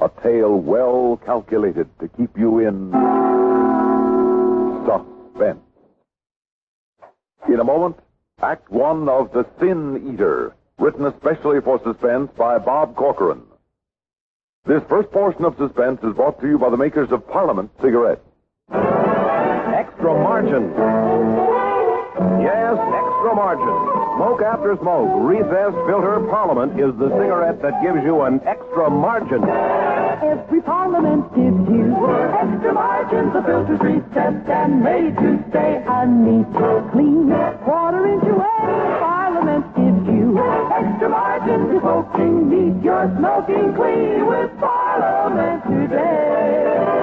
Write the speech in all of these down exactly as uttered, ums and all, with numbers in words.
A tale well calculated to keep you in suspense. In a moment, Act One of The Sin Eater, written especially for suspense by Bob Corcoran. This first portion of Suspense is brought to you by the makers of Parliament cigarettes. Extra margin. Yes, extra margin. Smoke after smoke. Recessed Filter Parliament is the cigarette that gives you an extra margin. Every Parliament gives you extra margin. The filter's recessed and made to stay a neat, clean, quarter inch away. Parliament gives you extra margin. You're smoking neat, you're smoking clean with Parliament today.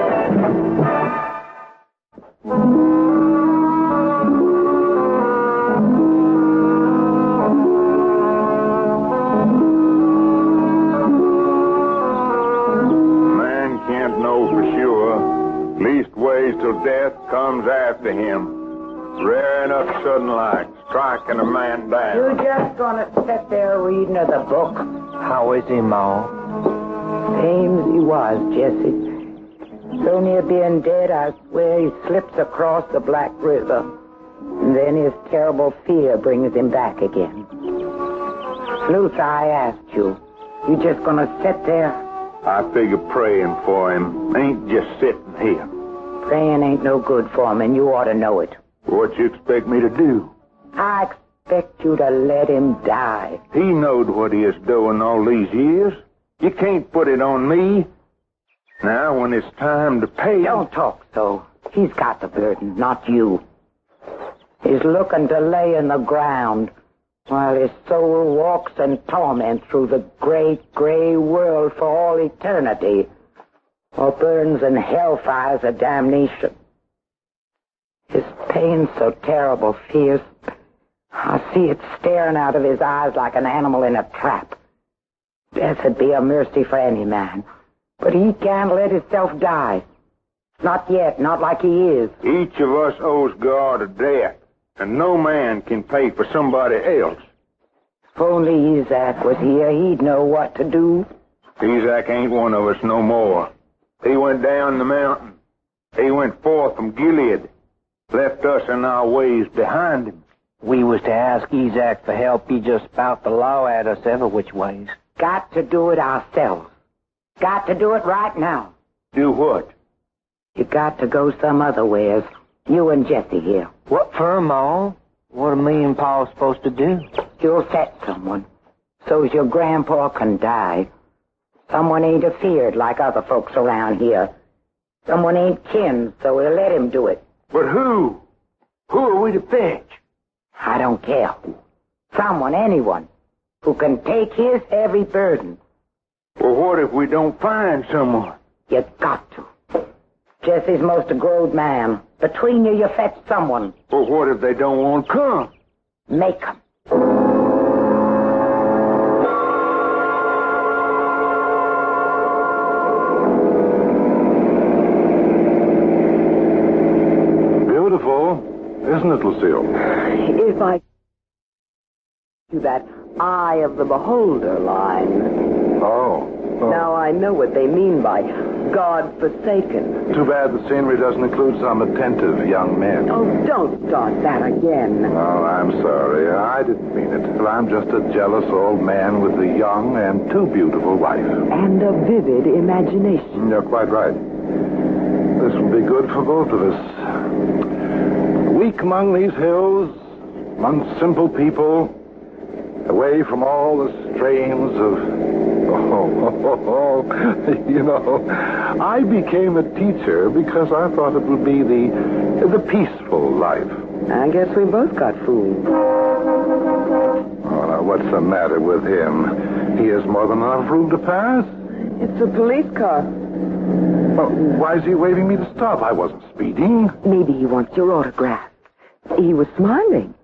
Can't know for sure. Leastways till death comes after him. Rare enough sudden like striking a man down. You're just gonna sit there reading of the book. How is he, Ma? Same as he was, Jesse. So near being dead, I swear he slips across the Black River. And then his terrible fear brings him back again. Sleuth, I asked you, you just gonna sit there? I figure praying for him ain't just sitting here. Praying ain't no good for him, and you ought to know it. What you expect me to do? I expect you to let him die. He knowed what he is doing all these years. You can't put it on me. Now, when it's time to pay... Don't talk so. He's got the burden, not you. He's looking to lay in the ground while his soul walks in torment through the great gray world for all eternity, or burns in hellfires of damnation. His pain's so terrible fierce, I see it staring out of his eyes like an animal in a trap. Death would be a mercy for any man, but he can't let himself die. Not yet, not like he is. Each of us owes God a debt, and no man can pay for somebody else. If only Isaac was here, he'd know what to do. Isaac ain't one of us no more. He went down the mountain. He went forth from Gilead, left us in our ways behind him. We was to ask Isaac for help. He just spout the law at us every which ways. Got to do it ourselves. Got to do it right now. Do what? You got to go some other ways. You and Jesse here. What for, Ma? What are me and Pa supposed to do? You'll set someone, so's your grandpa can die. Someone ain't afeard like other folks around here. Someone ain't kin, so we'll let him do it. But who? Who are we to fetch? I don't care who. Someone, anyone, who can take his heavy burden. Well, what if we don't find someone? You got to. Jesse's most a growed man. Between you, you fetch someone. Well, what if they don't want to come? Make 'em. Beautiful, isn't it, Lucille? If I do that eye of the beholder line. Oh. oh. Now I know what they mean by God-forsaken. Too bad the scenery doesn't include some attentive young men. Oh, don't start that again. Oh, I'm sorry. I didn't mean it. I'm just a jealous old man with a young and too beautiful wife. And a vivid imagination. You're quite right. This will be good for both of us. A week among these hills, among simple people, away from all the strains of... Oh, oh, oh, oh. You know, I became a teacher because I thought it would be the the peaceful life. I guess we both got fooled. Oh, now, what's the matter with him? He has more than enough room to pass. It's a police car. Well, why is he waving me to stop? I wasn't speeding. Maybe he wants your autograph. He was smiling.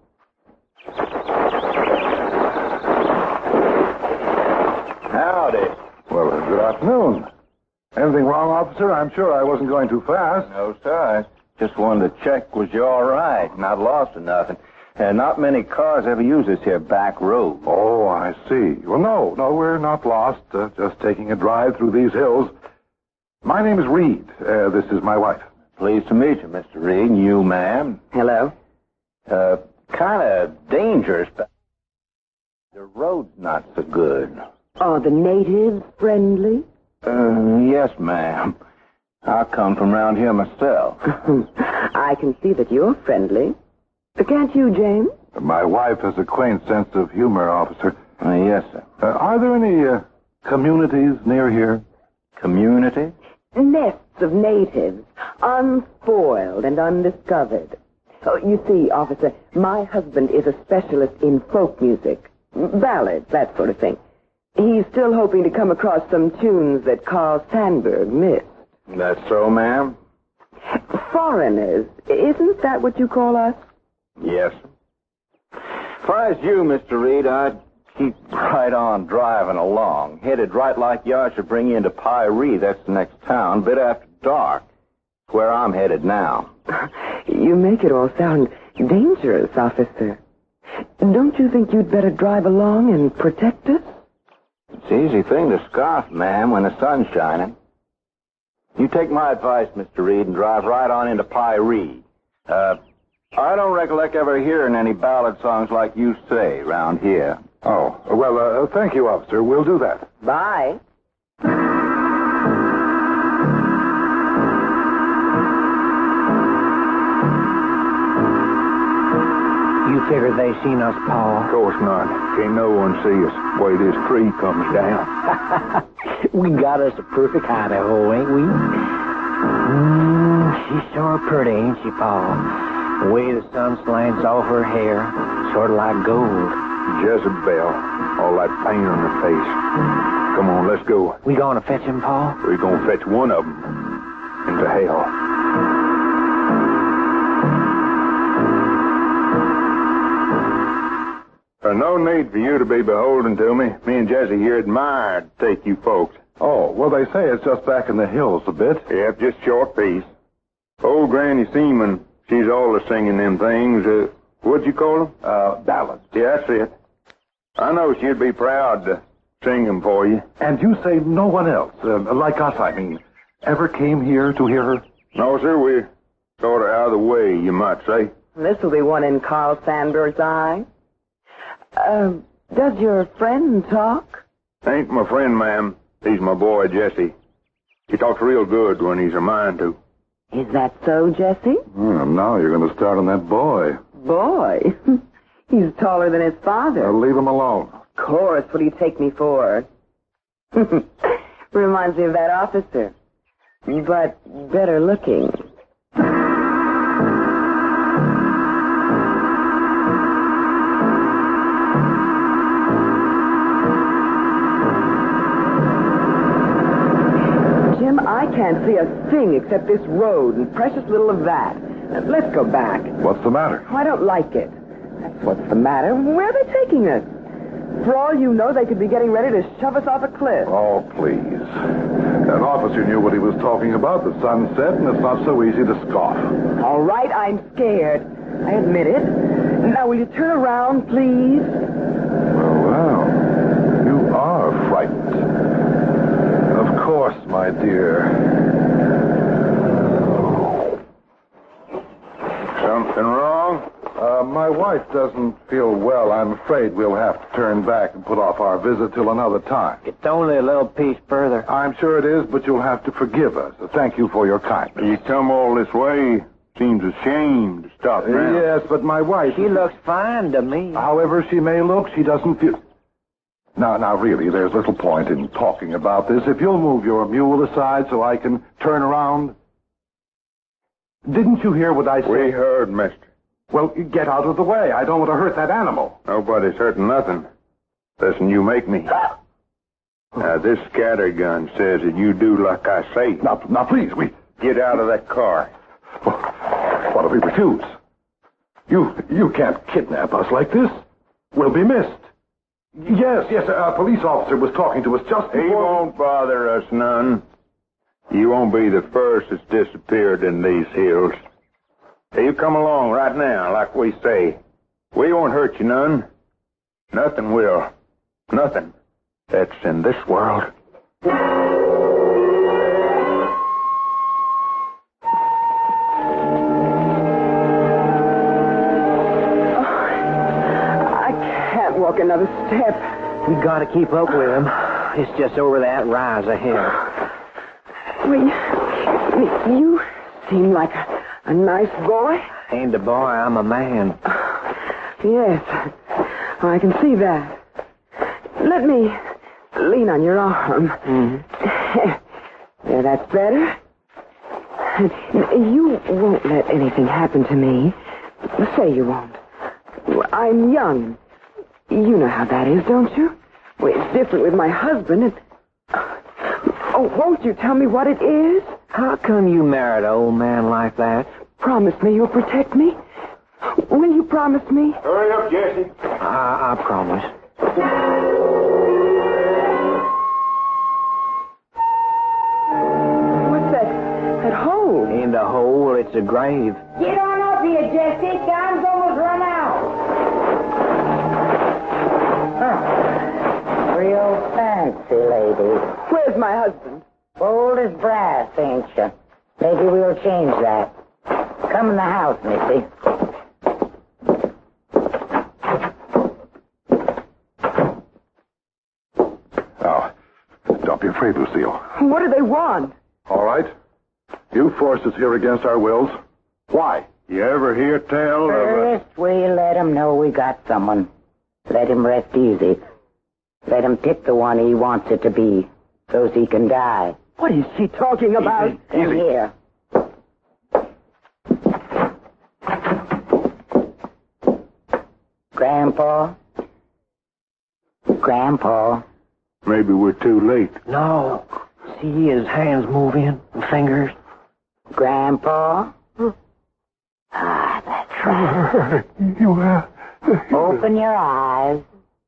Howdy. Well, uh, good afternoon. Anything wrong, officer? I'm sure I wasn't going too fast. No, sir. I just wanted to check was you all right, not lost or nothing. Uh, not many cars ever use this here back road. Oh, I see. Well, no, no, we're not lost. Uh, just taking a drive through these hills. My name is Reed. Uh, this is my wife. Pleased to meet you, Mister Reed. And you, ma'am. Hello? Uh, kind of dangerous, but the road's not so good. Are the natives friendly? Uh, yes, ma'am. I come from around here myself. I can see that you're friendly. Can't you, James? My wife has a quaint sense of humor, officer. Uh, yes, sir. Uh, are there any uh, communities near here? Community? Nests of natives, unspoiled and undiscovered. Oh, you see, officer, my husband is a specialist in folk music. Ballads, that sort of thing. He's still hoping to come across some tunes that Carl Sandburg missed. That's so, ma'am? Foreigners, isn't that what you call us? Yes. If I was you, Mister Reed, I'd keep right on driving along. Headed right like you should bring you into Pyre. That's the next town, bit after dark. It's where I'm headed now. You make it all sound dangerous, officer. Don't you think you'd better drive along and protect us? It's an easy thing to scoff, ma'am, when the sun's shining. You take my advice, Mister Reed, and drive right on into Pyre. Uh, I don't recollect ever hearing any ballad songs like you say round here. Oh, well, uh, thank you, officer. We'll do that. Bye. You figure they seen us, Paul? Of course not. Can't no one see us the way this tree comes down. We got us a perfect hideout, ain't we? Mm, she's sure pretty, ain't she, Paul? The way the sun slants off her hair, sort of like gold. Jezebel, all that paint on her face. Come on, let's go. We gonna fetch him, Paul? We're gonna fetch one of them into hell. There's no need for you to be beholden to me. Me and Jesse here admire to take you folks. Oh, well, they say it's just back in the hills a bit. Yep, just short piece. Old Granny Seaman, she's always singing them things. Uh, what'd you call them? Uh, ballads. Yeah, that's it. I know she'd be proud to sing them for you. And you say no one else, uh, like us, I mean, ever came here to hear her? No, sir, we're sort of out of the way, you might say. This will be one in Carl Sandburg's eye. Uh, does your friend talk? Ain't my friend, ma'am. He's my boy, Jesse. He talks real good when he's a mind to. Is that so, Jesse? Well, now you're going to start on that boy. Boy. He's taller than his father. Now leave him alone. Of course. What do you take me for? Reminds me of that officer. But better looking. Jim, I can't see a thing except this road and precious little of that. Uh, Let's go back. What's the matter? I don't like it. That's what's the matter. Where are they taking us? For all you know, they could be getting ready to shove us off a cliff. Oh, please. That officer knew what he was talking about. The sun set, and it's not so easy to scoff. All right, I'm scared. I admit it. Now, will you turn around, please? Well, well, you are frightened. Of course, my dear. Something wrong? Uh, my wife doesn't feel well. I'm afraid we'll have to turn back and put off our visit till another time. It's only a little piece further. I'm sure it is, but you'll have to forgive us. Thank you for your kindness. You come all this way. Seems a shame to stop now. Yes, but my wife... She looks fine to me. However she may look, she doesn't feel... Now, now, really, there's little point in talking about this. If you'll move your mule aside so I can turn around... Didn't you hear what I said? We heard, mister. Well, get out of the way. I don't want to hurt that animal. Nobody's hurting nothing. Listen, you make me. Now, this scattergun says that you do like I say. Now, now, please, we... Get out of that car. What if we refuse? You, you can't kidnap us like this. We'll be missed. Yes, yes, a police officer was talking to us just before... He won't bother us none. You won't be the first that's disappeared in these hills. Hey, you come along right now, like we say. We won't hurt you none. Nothing will. Nothing. That's in this world. Walk another step. We gotta keep up with him. It's just over that rise ahead. Well, you, you seem like a, a nice boy. Ain't a boy, I'm a man. Yes, I can see that. Let me lean on your arm. Mm-hmm. There, that's better. You won't let anything happen to me. Say you won't. I'm young. You know how that is, don't you? Well, it's different with my husband. And... Oh, won't you tell me what it is? How come you married an old man like that? Promise me you'll protect me. Will you promise me? Hurry up, Jesse. I, I promise. What's that? That hole? In the hole, it's a grave. Get on up here, Jesse. Time's almost run out. Real fancy lady. Where's my husband? Bold as brass, ain't you? Maybe we'll change that. Come in the house, Missy. Now, don't be afraid, Lucille. What do they want? All right. You forced us here against our wills. Why? You ever hear tell of a... First, we let him know we got someone. Let him rest easy. Let him pick the one he wants it to be, so's he can die. What is she talking about? In here. Grandpa? Grandpa? Maybe we're too late. No. See his hands moving, fingers. Grandpa? Ah, that's right. Open your eyes.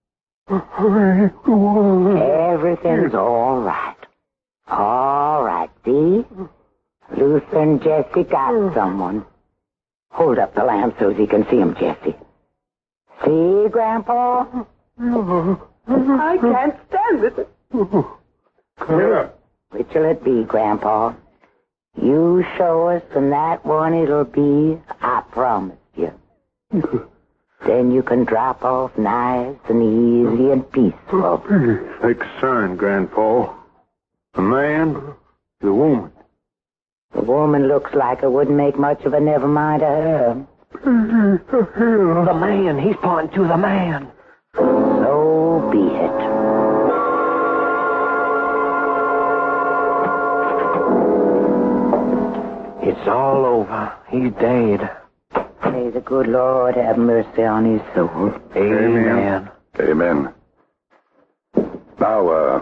Everything's all right. All right, see? Luther and Jesse got someone. Hold up the lamp so he can see him, Jesse. See, Grandpa? I can't stand it. Yeah. Which will it be, Grandpa? You show us, and that one it'll be, I promise you. Then you can drop off nice and easy and peaceful. Take a sign, Grandpa. A man, the woman. The woman looks like it wouldn't make much of a never mind to her. The man. He's pointing to the man. So be it. It's all over. He's dead. May the good Lord have mercy on his soul. Amen. Amen. Now, uh,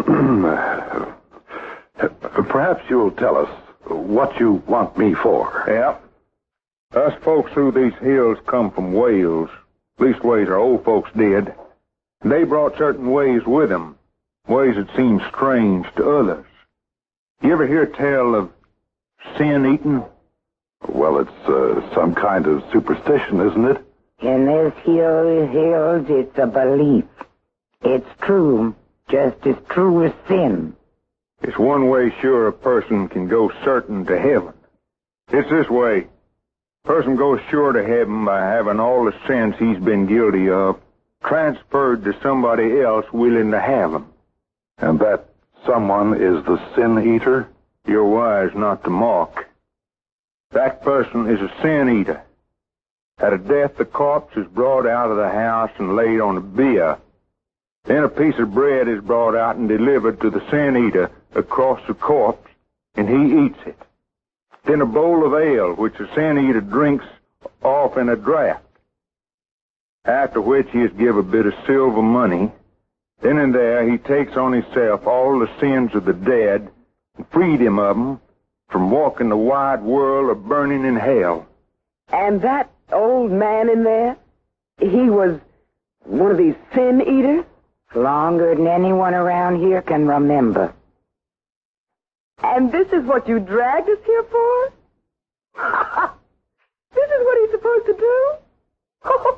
perhaps you'll tell us what you want me for. Yeah. Us folks through these hills come from Wales. Leastways, our old folks did. They brought certain ways with them, ways that seem strange to others. You ever hear tell of sin-eating? Well, it's uh, some kind of superstition, isn't it? In this hill, hills, it's a belief. It's true, just as true as sin. It's one way sure a person can go certain to heaven. It's this way. A person goes sure to heaven by having all the sins he's been guilty of transferred to somebody else willing to have them. And that someone is the sin-eater? You're wise not to mock. That person is a sin-eater. At a death, the corpse is brought out of the house and laid on a bier. Then a piece of bread is brought out and delivered to the sin-eater across the corpse, and he eats it. Then a bowl of ale, which the sin-eater drinks off in a draught. After which he is given a bit of silver money. Then and there he takes on himself all the sins of the dead and freed him of them from walking the wide world or burning in hell. And that old man in there, he was one of these sin eaters? Longer than anyone around here can remember. And this is what you dragged us here for? This is what he's supposed to do?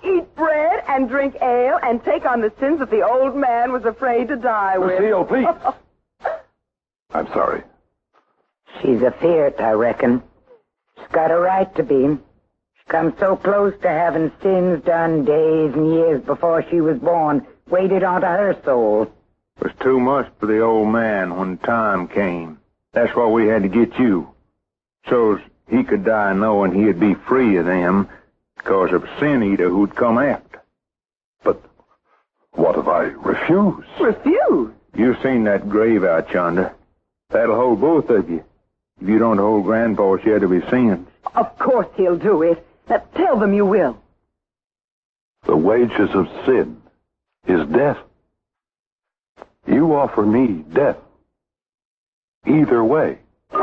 eat bread and drink ale and take on the sins that the old man was afraid to die with. Lucille, please. I'm sorry. She's afeard, I reckon. She's got a right to be. She come so close to having sins done days and years before she was born, waited onto her soul. It was too much for the old man when time came. That's why we had to get you. So's he could die knowing he'd be free of them because of a sin eater who'd come after. But what if I refuse? Refuse? You've seen that grave out yonder. That'll hold both of you. If you don't hold Grandpa shed of his sins. Of course he'll do it. Now, tell them you will. The wages of sin is death. You offer me death. Either way.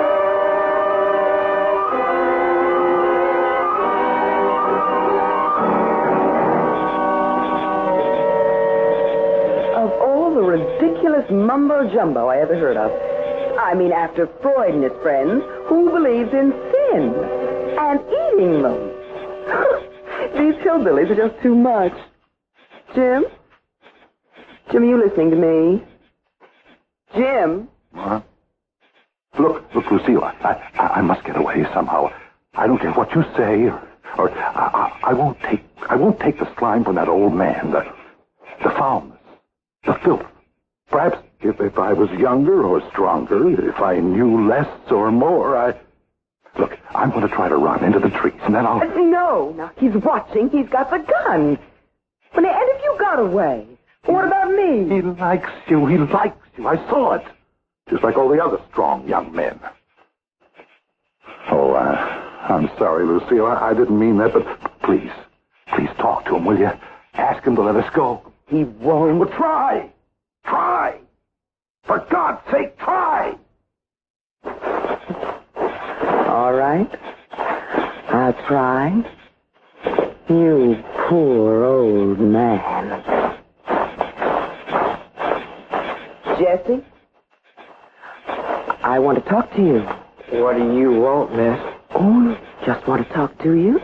Of all the ridiculous mumbo-jumbo I ever heard of. I mean, after Freud and his friends, who believes in sin and eating them? These hillbillies are just too much. Jim? Jim, are you listening to me? Jim? Huh? Look, look, Lucille, I, I, I must get away somehow. I don't care what you say, or, or I, I, I won't take, I won't take the slime from that old man, the, the foulness, the filth. Perhaps if, if I was younger or stronger, if I knew less or more, I... Look, I'm going to try to run into the trees, and then I'll... Uh, no, no, he's watching. He's got the gun. But, and if you got away, what about me? He likes you. He likes you. I saw it. Just like all the other strong young men. Oh, uh, I'm sorry, Lucille. I, I didn't mean that, but please, please talk to him, will you? Ask him to let us go. He won't. Well, try. Try. For God's sake, try. All right. I'll try. You poor old man. Jesse? I want to talk to you. What do you want, miss? Oh, just want to talk to you.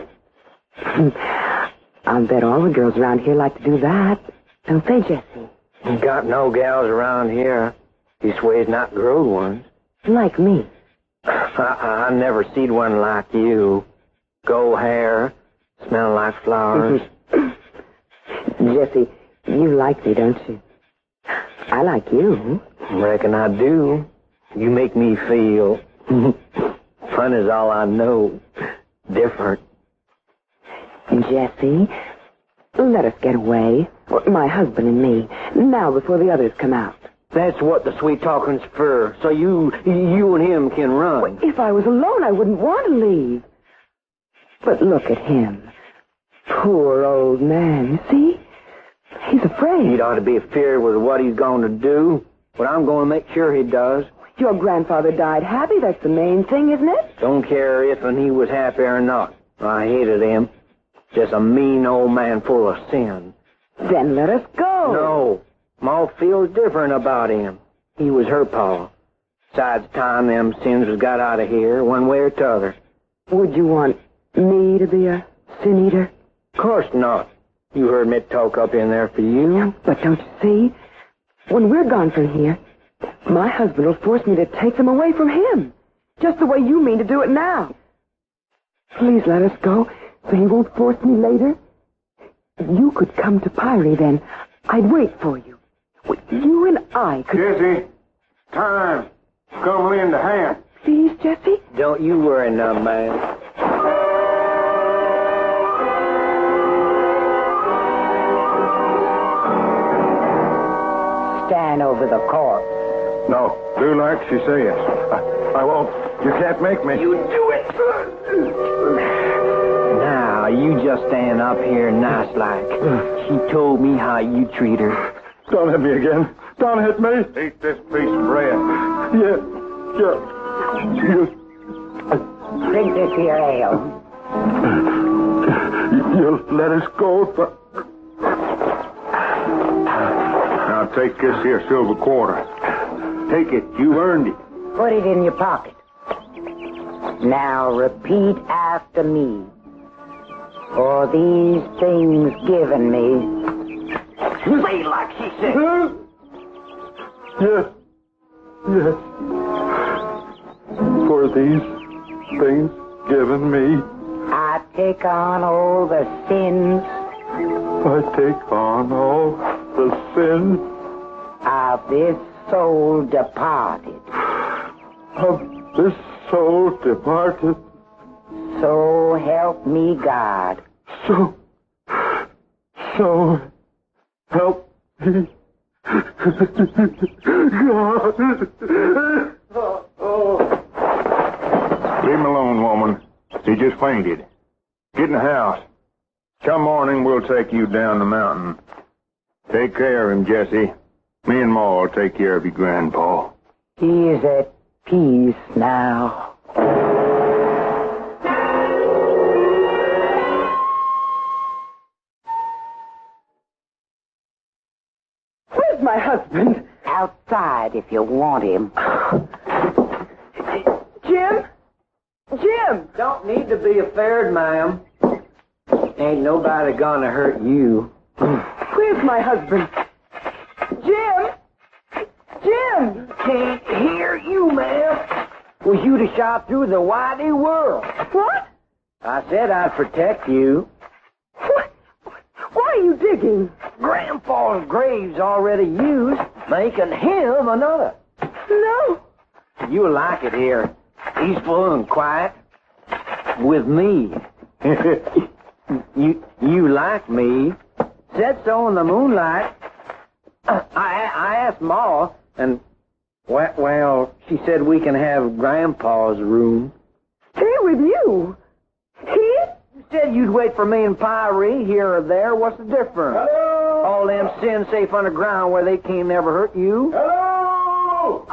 I'll bet all the girls around here like to do that. Don't they, Jesse? You got no gals around here. This way's not grown ones. Like me. I, I never seen one like you. Gold hair, smell like flowers. Jesse, you like me, don't you? I like you. Reckon I do. You make me feel... Fun is all I know. Different. Jesse, let us get away. My husband and me. Now before the others come out. That's what the sweet talking's for. So you you and him can run. Well, if I was alone, I wouldn't want to leave. But look at him. Poor old man. You see? He's afraid. He'd ought to be feared with what he's going to do. But I'm going to make sure he does. Your grandfather died happy. That's the main thing, isn't it? Don't care if and he was happy or not. I hated him. Just a mean old man full of sin. Then let us go. No. Ma feels different about him. He was her pa. Besides time them sins was got out of here, one way or t'other. Would you want me to be a sin eater? Of course not. You heard me talk up in there for you. But don't you see? When we're gone from here, my husband will force me to take them away from him. Just the way you mean to do it now. Please let us go, so he won't force me later. If you could come to Pyrie, then I'd wait for you. You and I could... Jesse, time. Come lend a hand. Please, Jesse? Don't you worry none, man. Stand over the corpse. No, do like she says. I, I won't. You can't make me. You do it. Now, you just stand up here nice like. She told me how you treat her. Don't hit me again. Don't hit me. Eat this piece of bread. Yeah. Yeah. You... Drink this here ale. You'll let us go, but... Now take this here silver quarter. Take it. You earned it. Put it in your pocket. Now repeat after me. for these things given me. Say it like she said. Yes. Yes. For these things given me, I take on all the sins I take on all the sins of this soul departed. of this soul departed. So help me God. So, so help me, God. Leave him alone, woman. He just fainted. Get in the house. Come morning, we'll take you down the mountain. Take care of him, Jesse. Me and Ma will take care of your grandpa. He is at peace now. Where's my husband? Outside if you want him. Jim? Jim! Don't need to be afraid, ma'am. Ain't nobody gonna hurt you. Where's my husband? Jim! Jim! Can't hear you, ma'am. Well, you'd have shot through the wide world. What? I said I'd protect you. What? Why are you digging? Grandpa's grave's already used, making him another. No. You'll like it here. Peaceful and quiet. With me. you you like me. Said so in the moonlight. I I asked Ma, and, well, well, she said we can have Grandpa's room. Here with you. Here? You said you'd wait for me and Pyrie here or there. What's the difference? Hello? All them sins safe underground where they can't never hurt you. Hello?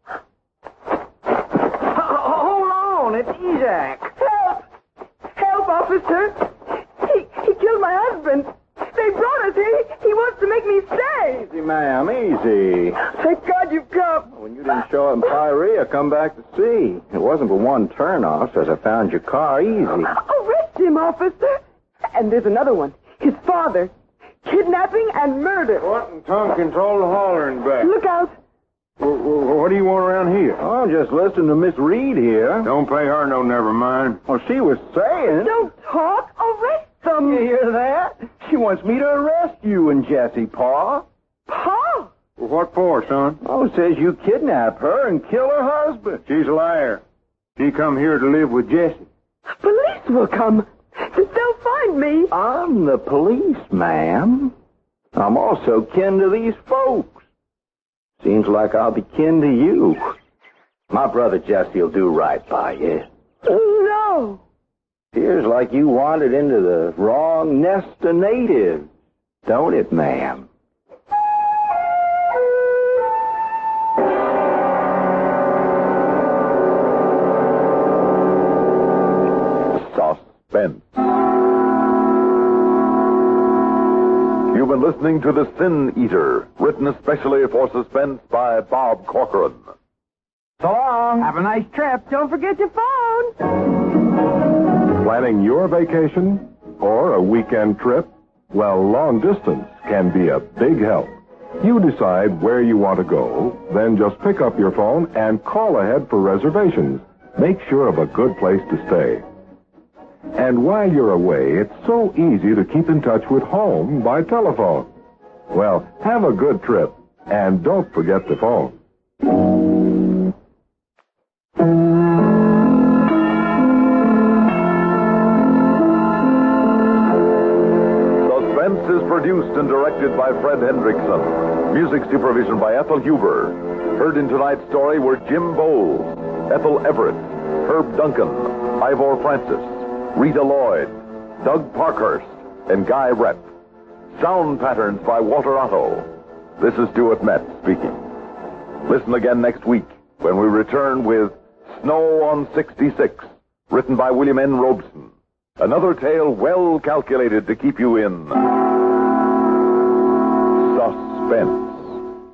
Hold on, it's Isaac. Help! Help, officer! He, he killed my husband. They brought us here. He wants to make me stay. Easy, ma'am, easy. Thank God you've come. When you didn't show up in Pyrea, come back to see. It wasn't but one turnoff, as I found your car easy. Arrest him, officer. And there's another one. His father. Kidnapping and murder. What in tongue control the hollering back? Look out. What do you want around here? Oh, just listen to Miss Reed here. Don't pay her no never mind. Well, she was saying... Don't talk. Arrest them. You hear that? She wants me to arrest you and Jesse, Pa. Pa? What for, son? Oh, says you kidnap her and kill her husband. She's a liar. She come here to live with Jesse. Police will come. They'll find me. I'm the police, ma'am. I'm also kin to these folks. Seems like I'll be kin to you. My brother Jesse'll do right by you. No. Appears like you wandered into the wrong nest of natives, don't it, ma'am? Suspense. You've been listening to The Sin Eater, written especially for Suspense by Bob Corcoran. So long. Have a nice trip. Don't forget your phone. Planning your vacation or a weekend trip? Well, long distance can be a big help. You decide where you want to go, then just pick up your phone and call ahead for reservations. Make sure of a good place to stay. And while you're away, it's so easy to keep in touch with home by telephone. Well, have a good trip, and don't forget the phone. Suspense is produced and directed by Fred Hendrickson. Music supervision by Ethel Huber. Heard in tonight's story were Jim Bowles, Ethel Everett, Herb Duncan, Ivor Francis, Rita Lloyd, Doug Parkhurst, and Guy Rep. Sound patterns by Walter Otto. This is Stuart Metz speaking. Listen again next week when we return with Snow on sixty-six, written by William N. Robeson. Another tale well calculated to keep you in suspense.